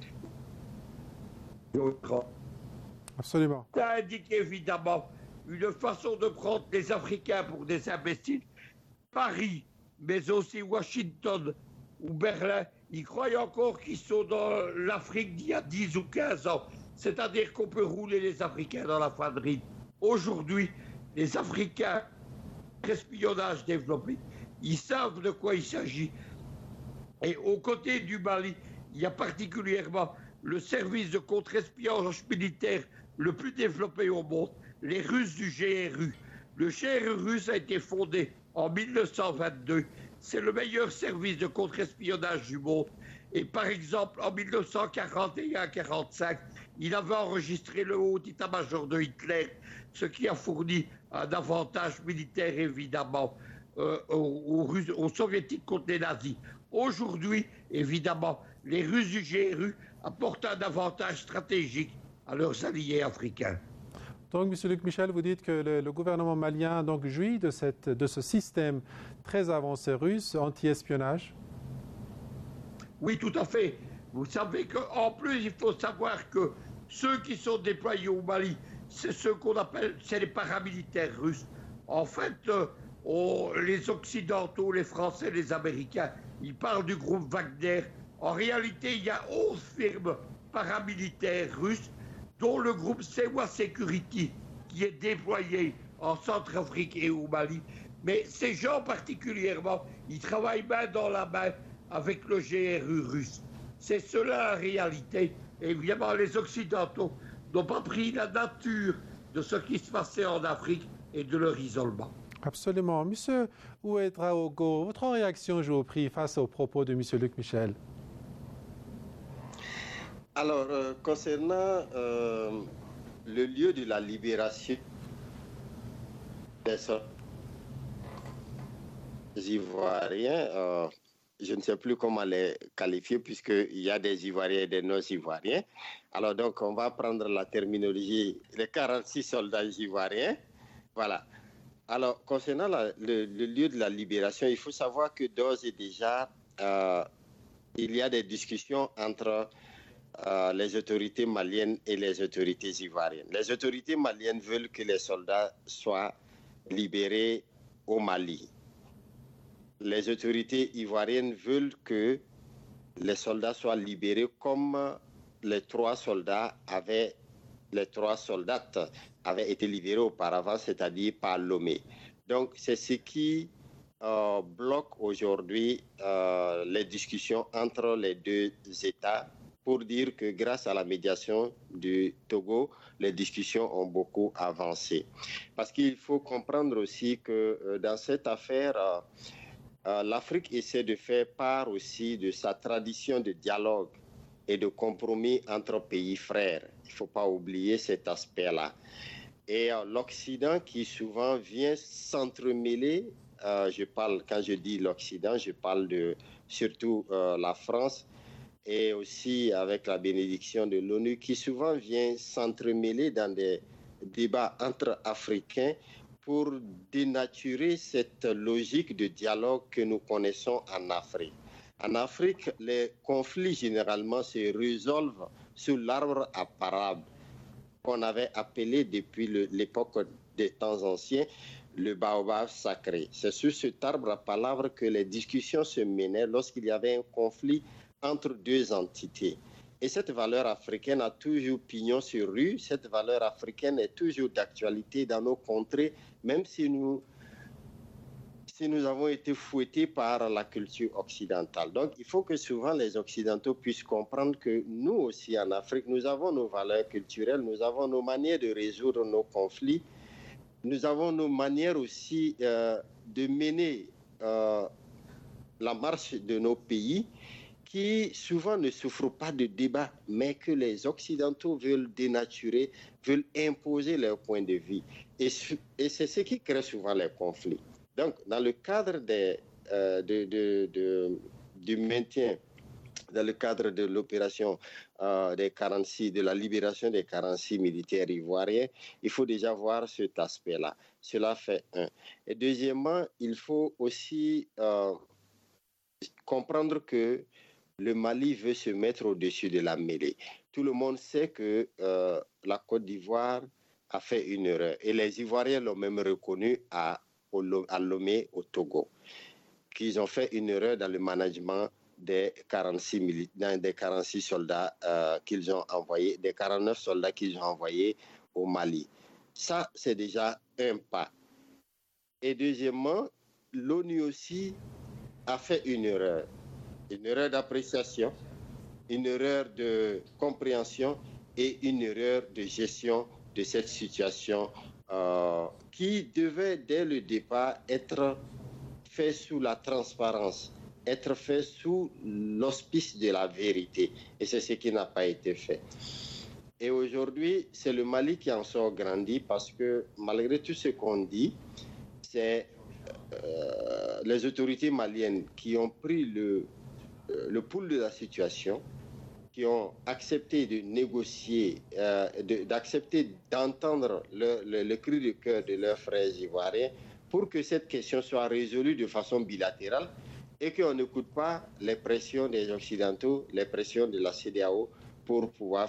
Absolument. Ça indique évidemment une façon de prendre les Africains pour des imbéciles. Paris, mais aussi Washington ou Berlin, ils croient encore qu'ils sont dans l'Afrique d'il y a 10 ou 15 ans. C'est-à-dire qu'on peut rouler les Africains dans la fannerie. Aujourd'hui, les Africains, espionnage développé, ils savent de quoi il s'agit. Et aux côtés du Mali, il y a particulièrement le service de contre-espionnage militaire le plus développé au monde, les Russes du GRU. Le GRU russe a été fondé en 1922. C'est le meilleur service de contre-espionnage du monde. Et par exemple, en 1941-45, il avait enregistré le haut état-major de Hitler, ce qui a fourni un avantage militaire évidemment aux soviétiques contre les nazis. Aujourd'hui, évidemment, les Russes du GRU apportent un avantage stratégique à leurs alliés africains. Donc, M. Luc Michel, vous dites que le gouvernement malien donc, jouit de ce système très avancé russe anti-espionnage? Oui, tout à fait. Vous savez qu'en plus, il faut savoir que ceux qui sont déployés au Mali, c'est ceux qu'on appelle, c'est les paramilitaires russes. En fait, les Occidentaux, les Français, les Américains, ils parlent du groupe Wagner. En réalité, il y a 11 firmes paramilitaires russes, dont le groupe Sewa Security, qui est déployé en Centrafrique et au Mali. Mais ces gens particulièrement, ils travaillent main dans la main avec le GRU russe. C'est cela la réalité. Et évidemment, les Occidentaux n'ont pas pris la nature de ce qui se passait en Afrique et de leur isolement. Absolument. Monsieur Ouedraogo, votre réaction, je vous prie, face aux propos de Monsieur Luc Michel? Alors, concernant le lieu de la libération des Ivoiriens, je ne sais plus comment les qualifier puisqu'il y a des Ivoiriens et des non-Ivoiriens. Alors donc, on va prendre la terminologie, les 46 soldats ivoiriens. Voilà. Alors, concernant le lieu de la libération, il faut savoir que d'ores et déjà, il y a des discussions entre les autorités maliennes et les autorités ivoiriennes. Les autorités maliennes veulent que les soldats soient libérés au Mali. Les autorités ivoiriennes veulent que les soldats soient libérés comme les trois soldates avaient été libérés auparavant, c'est-à-dire par Lomé. Donc, c'est ce qui bloque aujourd'hui les discussions entre les deux États pour dire que grâce à la médiation du Togo, les discussions ont beaucoup avancé. Parce qu'il faut comprendre aussi que dans cette affaire, l'Afrique essaie de faire part aussi de sa tradition de dialogue et de compromis entre pays frères. Il ne faut pas oublier cet aspect-là. Et l'Occident qui souvent vient s'entremêler, quand je dis l'Occident, je parle de surtout la France, et aussi avec la bénédiction de l'ONU, qui souvent vient s'entremêler dans des débats entre Africains pour dénaturer cette logique de dialogue que nous connaissons en Afrique. En Afrique, les conflits généralement se résolvent sous l'arbre à parables, qu'on avait appelé depuis l'époque des temps anciens le baobab sacré. C'est sur cet arbre à palabres que les discussions se menaient lorsqu'il y avait un conflit entre deux entités. Et cette valeur africaine a toujours pignon sur rue, cette valeur africaine est toujours d'actualité dans nos contrées, même si nous avons été fouettés par la culture occidentale. Donc, il faut que souvent les Occidentaux puissent comprendre que nous aussi en Afrique, nous avons nos valeurs culturelles, nous avons nos manières de résoudre nos conflits, nous avons nos manières aussi de mener la marche de nos pays, qui souvent ne souffrent pas de débat, mais que les Occidentaux veulent dénaturer, veulent imposer leur point de vue. Et c'est ce qui crée souvent les conflits. Donc, dans le cadre du maintien, dans le cadre de l'opération de la libération des 46 militaires ivoiriens, il faut déjà voir cet aspect-là. Cela fait un. Et deuxièmement, il faut aussi comprendre que le Mali veut se mettre au-dessus de la mêlée. Tout le monde sait que la Côte d'Ivoire a fait une erreur. Et les Ivoiriens l'ont même reconnu à Lomé, au Togo, qu'ils ont fait une erreur dans le management des 46 soldats qu'ils ont envoyés, des 49 soldats qu'ils ont envoyés au Mali. Ça, c'est déjà un pas. Et deuxièmement, l'ONU aussi a fait une erreur d'appréciation, une erreur de compréhension et une erreur de gestion de cette situation qui devait dès le départ être fait sous la transparence, être fait sous l'auspice de la vérité. Et c'est ce qui n'a pas été fait. Et aujourd'hui, c'est le Mali qui en sort grandi parce que malgré tout ce qu'on dit, c'est les autorités maliennes qui ont pris le pouls de la situation, qui ont accepté de négocier, d'accepter d'entendre le cri de cœur de leurs frères ivoiriens pour que cette question soit résolue de façon bilatérale et qu'on n'écoute pas les pressions des Occidentaux, les pressions de la CEDEAO pour pouvoir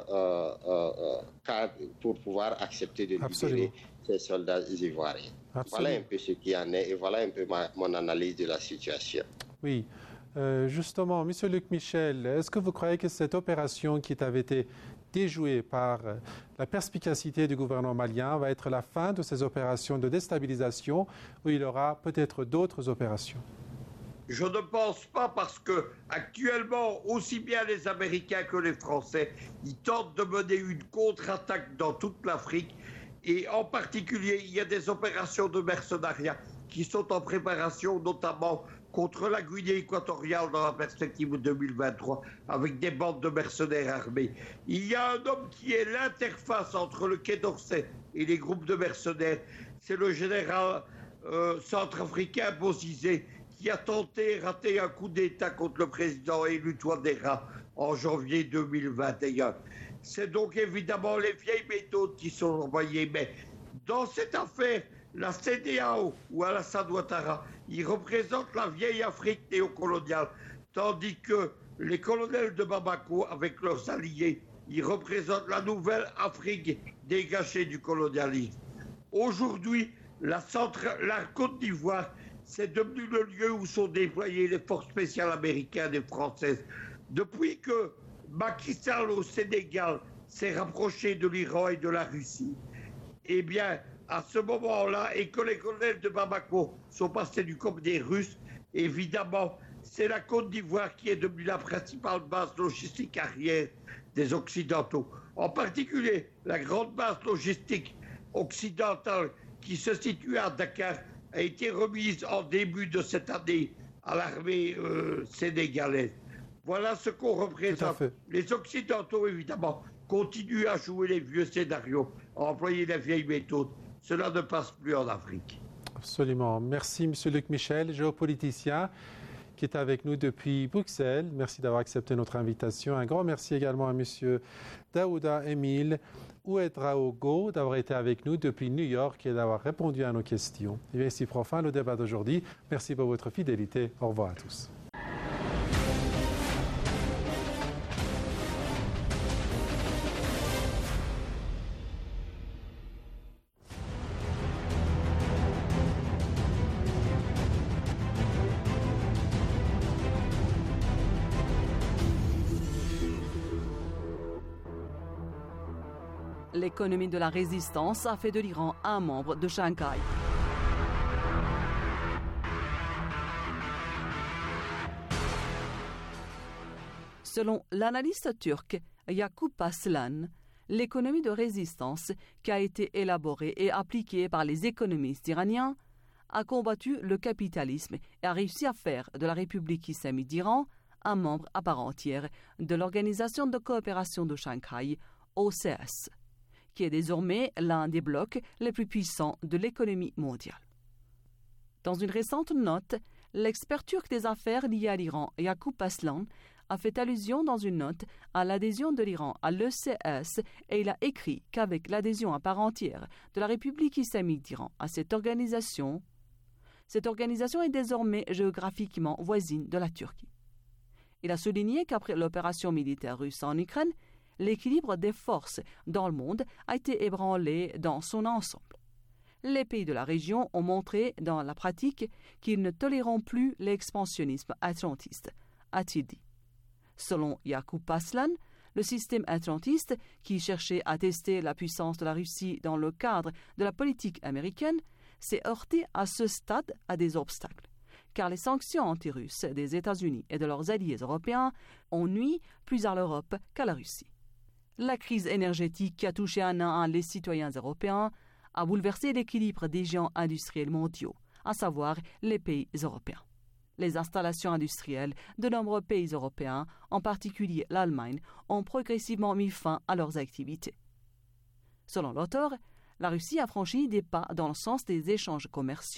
pour pouvoir accepter de libérer ces soldats ivoiriens. Voilà un peu ce qui en est et voilà un peu mon analyse de la situation. Oui. Justement, M. Luc Michel, est-ce que vous croyez que cette opération qui avait été déjouée par la perspicacité du gouvernement malien va être la fin de ces opérations de déstabilisation ou il y aura peut-être d'autres opérations? Je ne pense pas parce que actuellement, aussi bien les Américains que les Français, ils tentent de mener une contre-attaque dans toute l'Afrique et en particulier, il y a des opérations de mercenariat qui sont en préparation, notamment contre la Guinée équatoriale dans la perspective 2023, avec des bandes de mercenaires armés. Il y a un homme qui est l'interface entre le Quai d'Orsay et les groupes de mercenaires. C'est le général centrafricain Bozizé, qui a tenté, raté un coup d'État contre le président élu Touadéra en janvier 2021. C'est donc évidemment les vieilles méthodes qui sont envoyées, mais dans cette affaire, la CEDEAO ou Alassane Ouattara, ils représentent la vieille Afrique néocoloniale, tandis que les colonels de Bamako, avec leurs alliés, ils représentent la nouvelle Afrique dégagée du colonialisme. Aujourd'hui, la Côte d'Ivoire, c'est devenu le lieu où sont déployées les forces spéciales américaines et françaises. Depuis que Macky Sall au Sénégal s'est rapproché de l'Iran et de la Russie, eh bien, à ce moment-là, et que les colonels de Bamako sont passés du côté des Russes, évidemment, c'est la Côte d'Ivoire qui est devenue la principale base logistique arrière des Occidentaux. En particulier, la grande base logistique occidentale qui se situe à Dakar a été remise en début de cette année à l'armée sénégalaise. Voilà ce qu'on représente. Les Occidentaux, évidemment, continuent à jouer les vieux scénarios, à employer les vieilles méthodes. Cela ne passe plus en Afrique. Absolument. Merci, M. Luc Michel, géopoliticien, qui est avec nous depuis Bruxelles. Merci d'avoir accepté notre invitation. Un grand merci également à M. Daouda Émile Ouedraogo d'avoir été avec nous depuis New York et d'avoir répondu à nos questions. Et bien, ici prend fin le débat d'aujourd'hui. Merci pour votre fidélité. Au revoir à tous. L'économie de la résistance a fait de l'Iran un membre de Shanghai. Selon l'analyste turc Yakup Aslan, l'économie de résistance qui a été élaborée et appliquée par les économistes iraniens a combattu le capitalisme et a réussi à faire de la République islamique d'Iran un membre à part entière de l'Organisation de coopération de Shanghai, OCS, qui est désormais l'un des blocs les plus puissants de l'économie mondiale. Dans une récente note, l'expert turc des affaires lié à l'Iran, Yakup Aslan, a fait allusion dans une note à l'adhésion de l'Iran à l'ECS et il a écrit qu'avec l'adhésion à part entière de la République islamique d'Iran à cette organisation est désormais géographiquement voisine de la Turquie. Il a souligné qu'après l'opération militaire russe en Ukraine, l'équilibre des forces dans le monde a été ébranlé dans son ensemble. Les pays de la région ont montré dans la pratique qu'ils ne toléreront plus l'expansionnisme atlantiste, a-t-il dit. Selon Yakup Aslan, le système atlantiste, qui cherchait à tester la puissance de la Russie dans le cadre de la politique américaine, s'est heurté à ce stade à des obstacles, car les sanctions anti-russes des États-Unis et de leurs alliés européens ont nui plus à l'Europe qu'à la Russie. La crise énergétique qui a touché un à un les citoyens européens a bouleversé l'équilibre des géants industriels mondiaux, à savoir les pays européens. Les installations industrielles de nombreux pays européens, en particulier l'Allemagne, ont progressivement mis fin à leurs activités. Selon l'auteur, la Russie a franchi des pas dans le sens des échanges commerciaux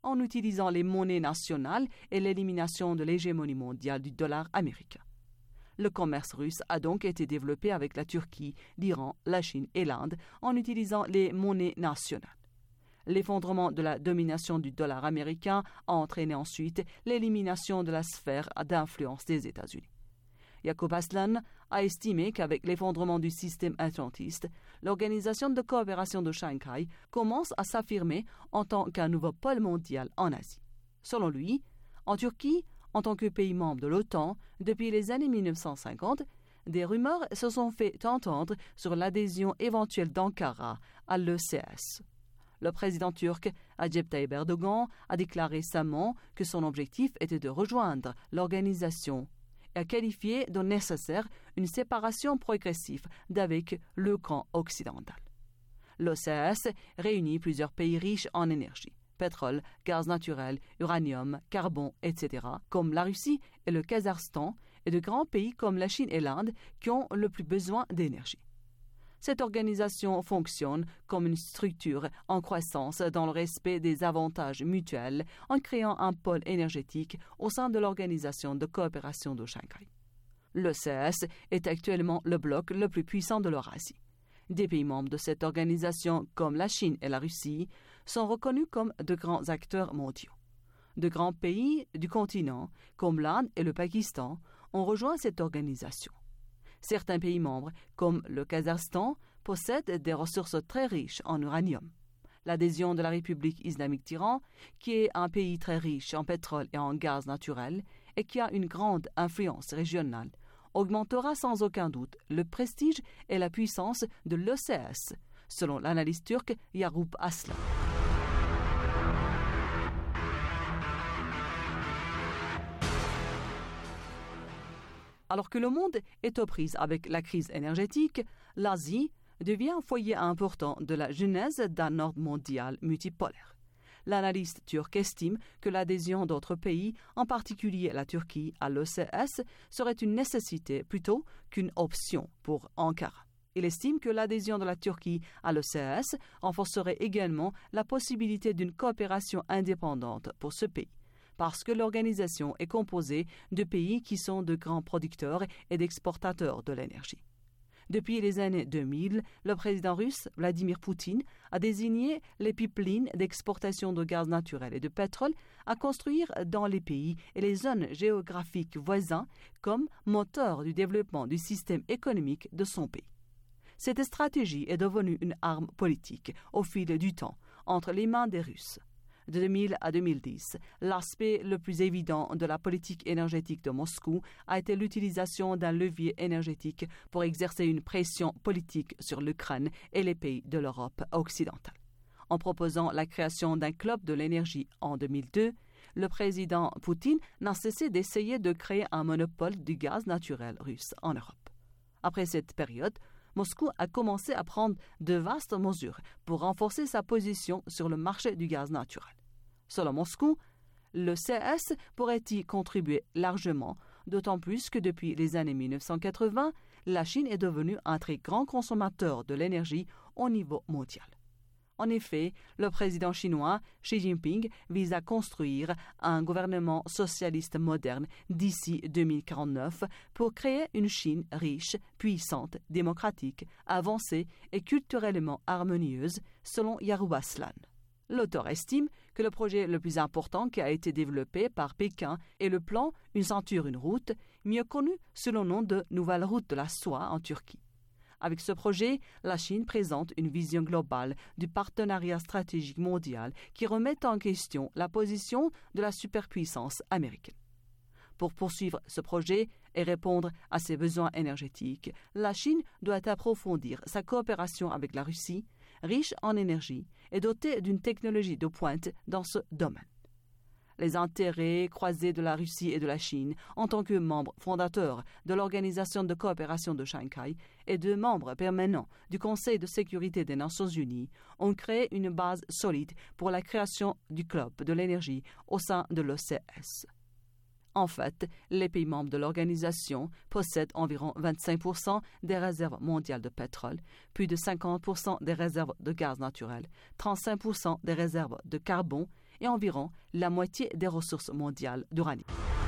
en utilisant les monnaies nationales et l'élimination de l'hégémonie mondiale du dollar américain. Le commerce russe a donc été développé avec la Turquie, l'Iran, la Chine et l'Inde en utilisant les monnaies nationales. L'effondrement de la domination du dollar américain a entraîné ensuite l'élimination de la sphère d'influence des États-Unis. Yaqub Aslan a estimé qu'avec l'effondrement du système atlantiste, l'Organisation de coopération de Shanghai commence à s'affirmer en tant qu'un nouveau pôle mondial en Asie. Selon lui, en Turquie, en tant que pays membre de l'OTAN, depuis les années 1950, des rumeurs se sont fait entendre sur l'adhésion éventuelle d'Ankara à l'ECS. Le président turc Recep Tayyip Erdogan a déclaré récemment que son objectif était de rejoindre l'organisation et a qualifié de nécessaire une séparation progressive d'avec le camp occidental. L'OCS réunit plusieurs pays riches en énergie, pétrole, gaz naturel, uranium, carbone, etc., comme la Russie et le Kazakhstan, et de grands pays comme la Chine et l'Inde qui ont le plus besoin d'énergie. Cette organisation fonctionne comme une structure en croissance dans le respect des avantages mutuels en créant un pôle énergétique au sein de l'Organisation de coopération de Shanghai. L'OCS est actuellement le bloc le plus puissant de l'Eurasie. Des pays membres de cette organisation, comme la Chine et la Russie, sont reconnus comme de grands acteurs mondiaux. De grands pays du continent, comme l'Inde et le Pakistan, ont rejoint cette organisation. Certains pays membres, comme le Kazakhstan, possèdent des ressources très riches en uranium. L'adhésion de la République islamique d'Iran, qui est un pays très riche en pétrole et en gaz naturel et qui a une grande influence régionale, augmentera sans aucun doute le prestige et la puissance de l'OCS, selon l'analyste turc Yaqub Aslan. Alors que le monde est aux prises avec la crise énergétique, l'Asie devient un foyer important de la genèse d'un ordre mondial multipolaire. L'analyste turc estime que l'adhésion d'autres pays, en particulier la Turquie, à l'OCS serait une nécessité plutôt qu'une option pour Ankara. Il estime que l'adhésion de la Turquie à l'OCS renforcerait également la possibilité d'une coopération indépendante pour ce pays, parce que l'organisation est composée de pays qui sont de grands producteurs et d'exportateurs de l'énergie. Depuis les années 2000, le président russe Vladimir Poutine a désigné les pipelines d'exportation de gaz naturel et de pétrole à construire dans les pays et les zones géographiques voisins comme moteur du développement du système économique de son pays. Cette stratégie est devenue une arme politique au fil du temps entre les mains des Russes. De 2000 à 2010, l'aspect le plus évident de la politique énergétique de Moscou a été l'utilisation d'un levier énergétique pour exercer une pression politique sur l'Ukraine et les pays de l'Europe occidentale. En proposant la création d'un club de l'énergie en 2002, le président Poutine n'a cessé d'essayer de créer un monopole du gaz naturel russe en Europe. Après cette période, Moscou a commencé à prendre de vastes mesures pour renforcer sa position sur le marché du gaz naturel. Selon Moscou, le CS pourrait y contribuer largement, d'autant plus que depuis les années 1980, la Chine est devenue un très grand consommateur de l'énergie au niveau mondial. En effet, le président chinois Xi Jinping vise à construire un gouvernement socialiste moderne d'ici 2049 pour créer une Chine riche, puissante, démocratique, avancée et culturellement harmonieuse, selon Yaqub Aslan. L'auteur estime que le projet le plus important qui a été développé par Pékin est le plan Une ceinture, une route, mieux connu sous le nom de Nouvelle route de la soie en Turquie. Avec ce projet, la Chine présente une vision globale du partenariat stratégique mondial qui remet en question la position de la superpuissance américaine. Pour poursuivre ce projet et répondre à ses besoins énergétiques, la Chine doit approfondir sa coopération avec la Russie, riche en énergie et dotée d'une technologie de pointe dans ce domaine. Les intérêts croisés de la Russie et de la Chine en tant que membres fondateurs de l'Organisation de coopération de Shanghai et de membres permanents du Conseil de sécurité des Nations Unies ont créé une base solide pour la création du club de l'énergie au sein de l'OCS. En fait, les pays membres de l'organisation possèdent environ 25% des réserves mondiales de pétrole, plus de 50% des réserves de gaz naturel, 35% des réserves de carbone et environ la moitié des ressources mondiales d'uranium.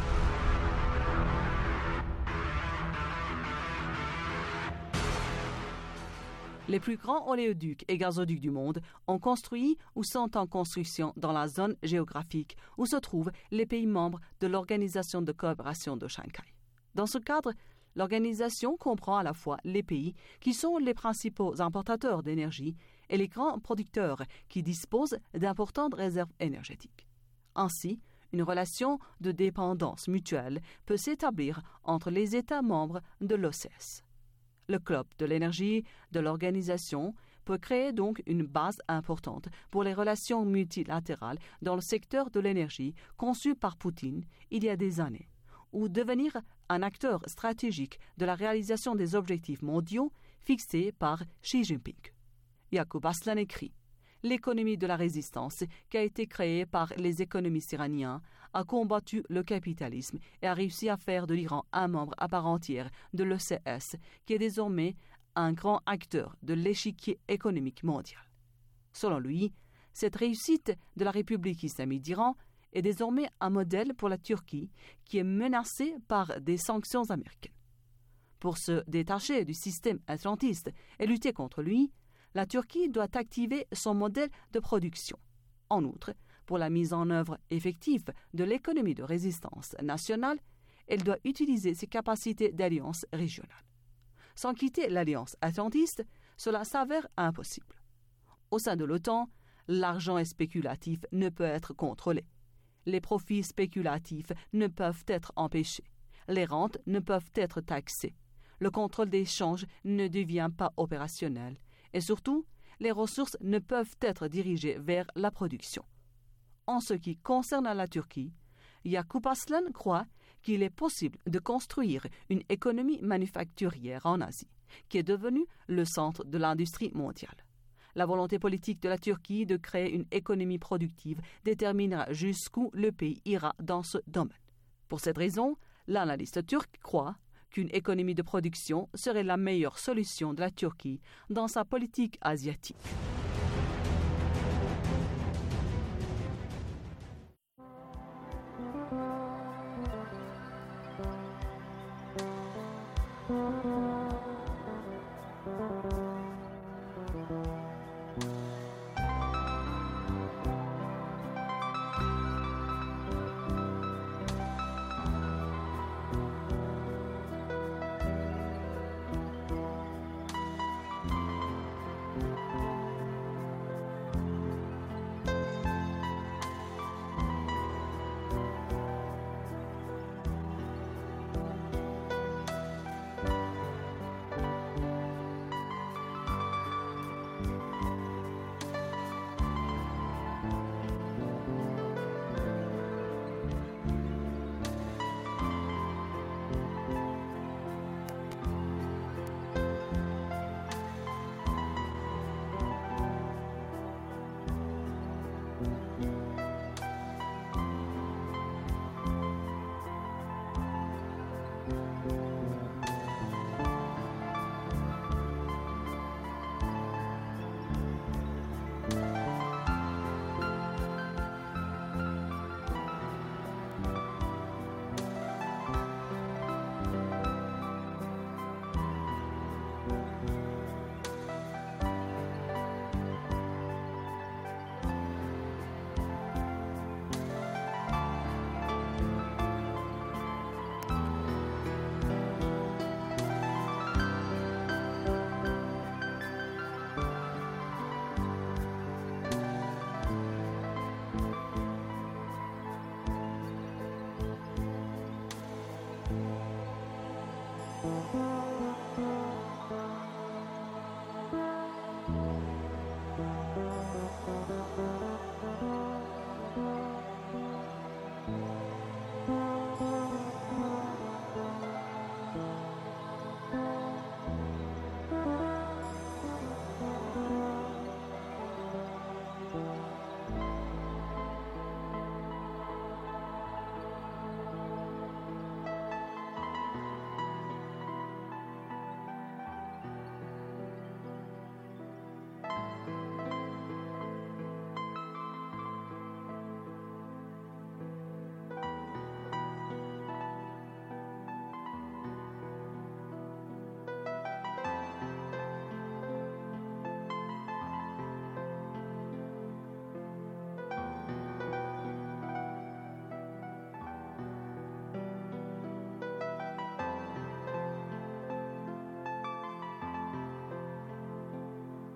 Les plus grands oléoducs et gazoducs du monde ont construit ou sont en construction dans la zone géographique où se trouvent les pays membres de l'Organisation de coopération de Shanghai. Dans ce cadre, l'organisation comprend à la fois les pays qui sont les principaux importateurs d'énergie et les grands producteurs qui disposent d'importantes réserves énergétiques. Ainsi, une relation de dépendance mutuelle peut s'établir entre les États membres de l'OCS. Le club de l'énergie de l'organisation peut créer donc une base importante pour les relations multilatérales dans le secteur de l'énergie conçu par Poutine il y a des années, ou devenir un acteur stratégique de la réalisation des objectifs mondiaux fixés par Xi Jinping. Yaqub Aslan écrit « L'économie de la résistance, qui a été créée par les économistes iraniens, a combattu le capitalisme et a réussi à faire de l'Iran un membre à part entière de l'OCS, qui est désormais un grand acteur de l'échiquier économique mondial. » Selon lui, cette réussite de la République islamique d'Iran est désormais un modèle pour la Turquie, qui est menacée par des sanctions américaines. Pour se détacher du système atlantiste et lutter contre lui, la Turquie doit activer son modèle de production. En outre, pour la mise en œuvre effective de l'économie de résistance nationale, elle doit utiliser ses capacités d'alliance régionale. Sans quitter l'alliance atlantiste, cela s'avère impossible. Au sein de l'OTAN, l'argent spéculatif ne peut être contrôlé. Les profits spéculatifs ne peuvent être empêchés. Les rentes ne peuvent être taxées. Le contrôle des changes ne devient pas opérationnel. Et surtout, les ressources ne peuvent être dirigées vers la production. En ce qui concerne la Turquie, Yaqub Aslan croit qu'il est possible de construire une économie manufacturière en Asie, qui est devenue le centre de l'industrie mondiale. La volonté politique de la Turquie de créer une économie productive déterminera jusqu'où le pays ira dans ce domaine. Pour cette raison, l'analyste turc croit qu'une économie de production serait la meilleure solution de la Turquie dans sa politique asiatique.